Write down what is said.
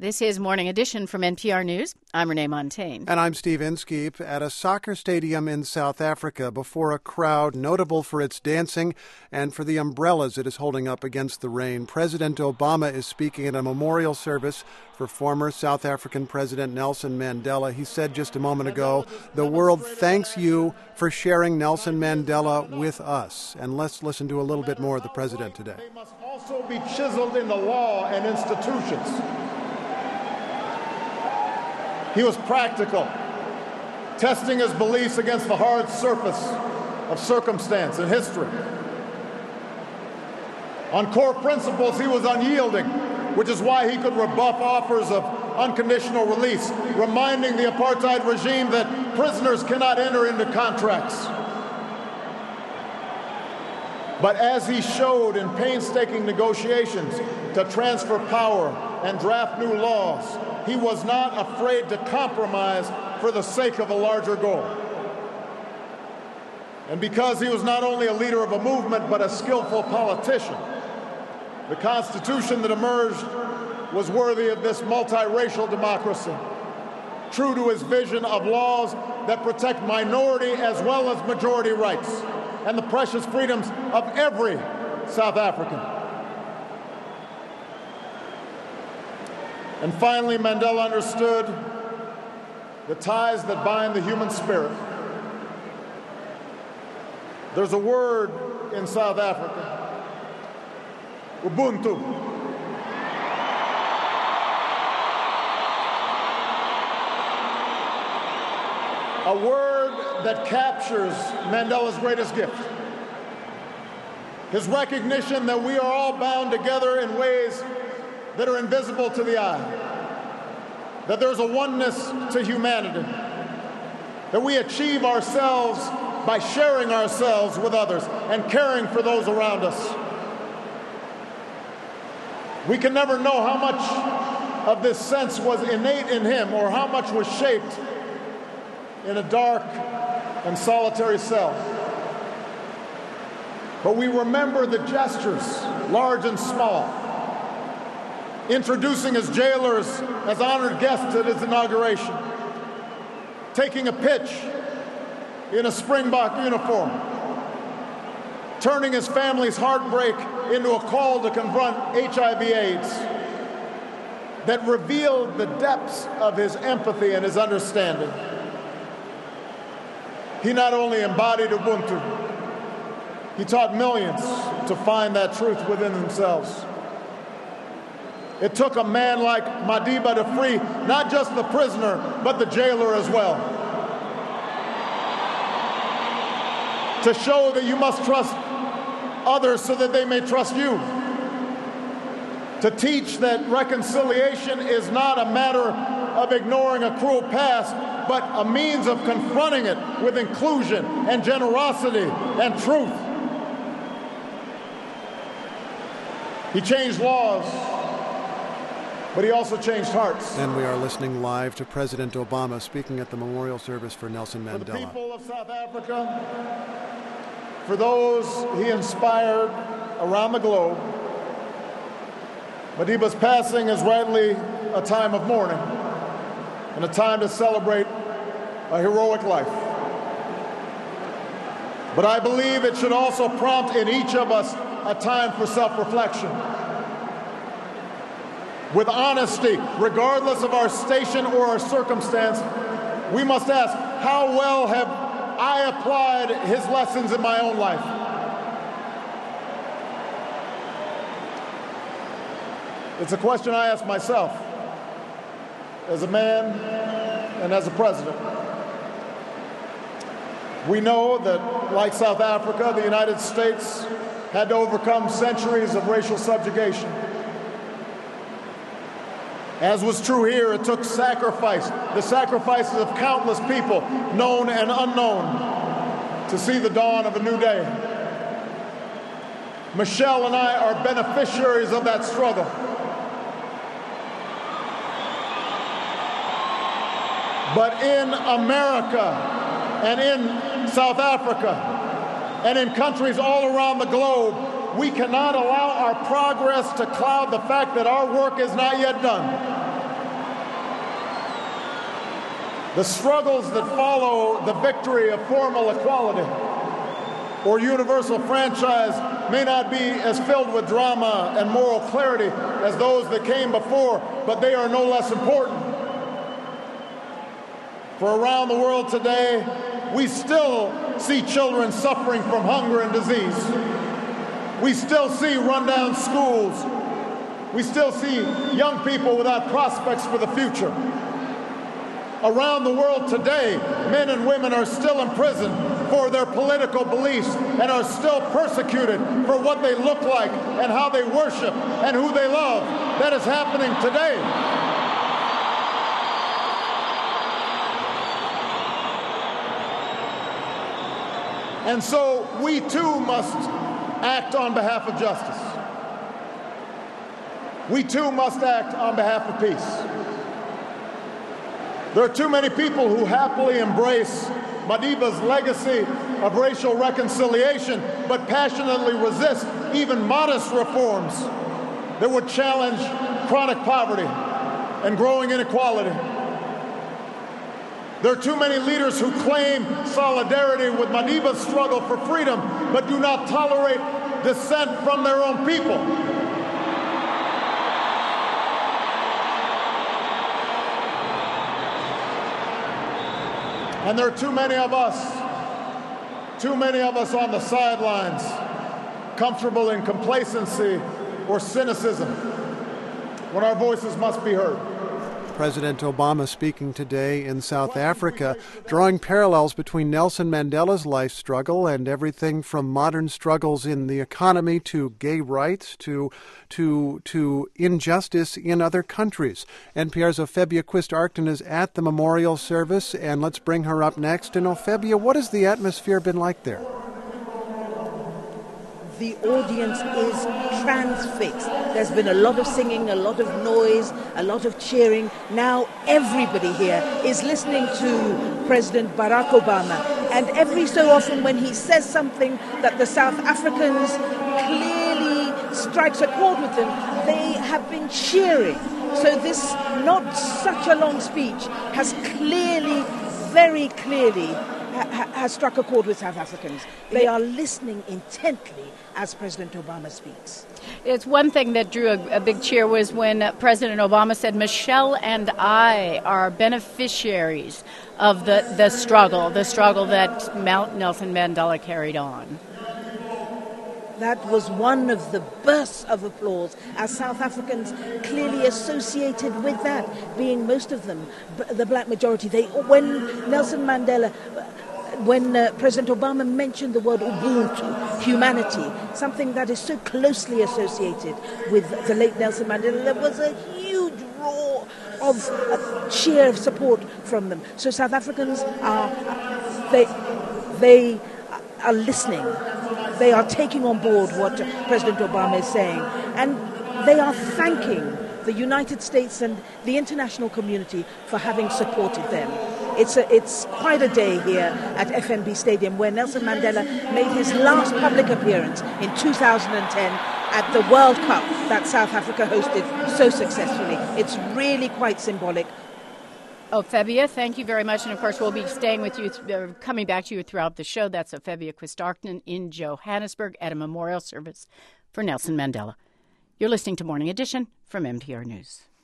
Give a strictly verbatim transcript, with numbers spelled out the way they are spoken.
This is Morning Edition from N P R News. I'm Renee Montaigne. And I'm Steve Inskeep. At a soccer stadium in South Africa before a crowd notable for its dancing and for the umbrellas it is holding up against the rain, President Obama is speaking at a memorial service for former South African President Nelson Mandela. He said just a moment ago, the world thanks you for sharing Nelson Mandela with us. And let's listen to a little bit more of the president today. They must also be chiseled in the law and institutions. He was practical, testing his beliefs against the hard surface of circumstance and history. On core principles, he was unyielding, which is why he could rebuff offers of unconditional release, reminding the apartheid regime that prisoners cannot enter into contracts. But as he showed in painstaking negotiations to transfer power and draft new laws, he was not afraid to compromise for the sake of a larger goal. And because he was not only a leader of a movement, but a skillful politician, the Constitution that emerged was worthy of this multiracial democracy, true to his vision of laws that protect minority as well as majority rights and the precious freedoms of every South African. And finally, Mandela understood the ties that bind the human spirit. There's a word in South Africa, Ubuntu. A word that captures Mandela's greatest gift. His recognition that we are all bound together in ways that are invisible to the eye, that there's a oneness to humanity, that we achieve ourselves by sharing ourselves with others and caring for those around us. We can never know how much of this sense was innate in him or how much was shaped in a dark and solitary cell. But we remember the gestures, large and small, introducing his jailers as honored guests at his inauguration, taking a pitch in a Springbok uniform, turning his family's heartbreak into a call to confront H I V AIDS that revealed the depths of his empathy and his understanding. He not only embodied Ubuntu, he taught millions to find that truth within themselves. It took a man like Madiba to free not just the prisoner, but the jailer as well. To show that you must trust others so that they may trust you. To teach that reconciliation is not a matter of ignoring a cruel past, but a means of confronting it with inclusion and generosity and truth. He changed laws, but he also changed hearts. And we are listening live to President Obama speaking at the memorial service for Nelson Mandela. For the people of South Africa, for those he inspired around the globe, Madiba's passing is rightly a time of mourning and a time to celebrate a heroic life. But I believe it should also prompt in each of us a time for self-reflection. With honesty, regardless of our station or our circumstance, we must ask, how well have I applied his lessons in my own life? It's a question I ask myself as a man and as a president. We know that, like South Africa, the United States had to overcome centuries of racial subjugation. As was true here, it took sacrifice, the sacrifices of countless people, known and unknown, to see the dawn of a new day. Michelle and I are beneficiaries of that struggle. But in America and in South Africa and in countries all around the globe, we cannot allow our progress to cloud the fact that our work is not yet done. The struggles that follow the victory of formal equality or universal franchise may not be as filled with drama and moral clarity as those that came before, but they are no less important. For around the world today, we still see children suffering from hunger and disease. We still see rundown schools. We still see young people without prospects for the future. Around the world today, men and women are still imprisoned for their political beliefs and are still persecuted for what they look like and how they worship and who they love. That is happening today. And so we too must act on behalf of justice. We too must act on behalf of peace. There are too many people who happily embrace Madiba's legacy of racial reconciliation, but passionately resist even modest reforms that would challenge chronic poverty and growing inequality. There are too many leaders who claim solidarity with Madiba's struggle for freedom, but do not tolerate dissent from their own people. And there are too many of us, too many of us on the sidelines, comfortable in complacency or cynicism, when our voices must be heard. President Obama speaking today in South Africa, drawing parallels between Nelson Mandela's life struggle and everything from modern struggles in the economy to gay rights to to to injustice in other countries. N P R's Ophebia Quist-Arcton is at the memorial service, and let's bring her up next. And Ophebia, what has the atmosphere been like there? The audience is transfixed. There's been a lot of singing, a lot of noise, a lot of cheering. Now everybody here is listening to President Barack Obama. And every so often when he says something that the South Africans clearly strikes a chord with them, they have been cheering. So this not such a long speech has clearly, very clearly, ha- has struck a chord with South Africans. They are listening intently as President Obama speaks. It's one thing that drew a, a big cheer was when uh, President Obama said, Michelle and I are beneficiaries of the, the struggle, the struggle that Mount Nelson Mandela carried on. That was one of the bursts of applause, as South Africans clearly associated with that, being most of them b- the black majority. They, when Nelson Mandela, when uh, President Obama mentioned the word Ubuntu, humanity, something that is so closely associated with the late Nelson Mandela, there was a huge roar of uh, cheer of support from them. So South Africans are, they, they are listening. They are taking on board what President Obama is saying, and they are thanking the United States and the international community for having supported them. It's a, it's quite a day here at F N B Stadium, where Nelson Mandela made his last public appearance in two thousand ten at the World Cup that South Africa hosted so successfully. It's really quite symbolic. Ophebia, thank you very much. And, of course, we'll be staying with you, uh, coming back to you throughout the show. That's Ophebia Quist-Arcton in Johannesburg at a memorial service for Nelson Mandela. You're listening to Morning Edition from N P R News.